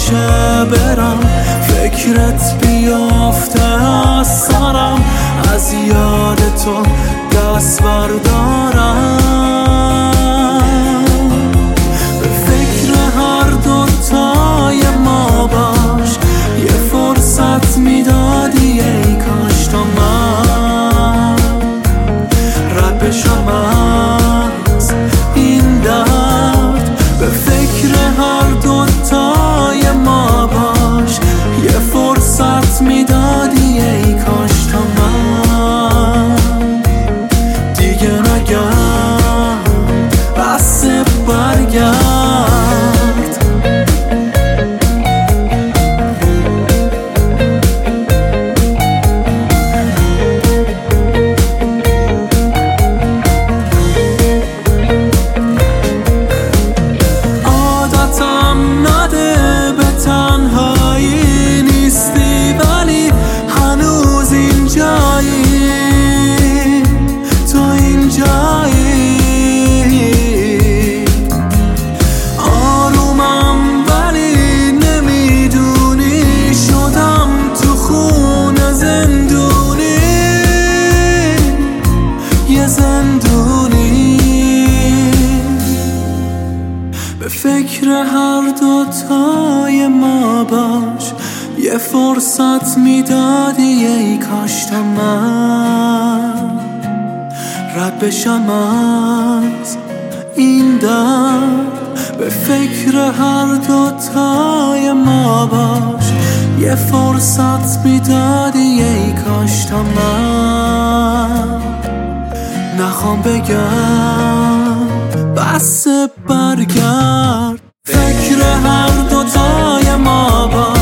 همیشه برم، فکرت بیافته از سرم، از یاد تو دست بردارم. به فکر هر دوتای ما باش، یه فرصت میدادی ای کاش تا من رد بشم از این درد. به فکر هر دوتای ما باش، یه فرصت میدادی ای کاش تا من دیگه نگرد بس برگرد. عادتم نده به تنهایی نیستی، ولی هنوز اینجایی، تو اینجایی. آرومم ولی نمیدونی، شدم تو خونه زندونی، یه زندونی. به فکر هر دوتای ما باش، یه فرصت میدادی ای کاش تا من رد بشم از این درد. به فکر هر دوتای ما باش، یه فرصت میدادی ای کاش تا من نخوام بگم بس برگرد. فکر هر دوتای ما باش،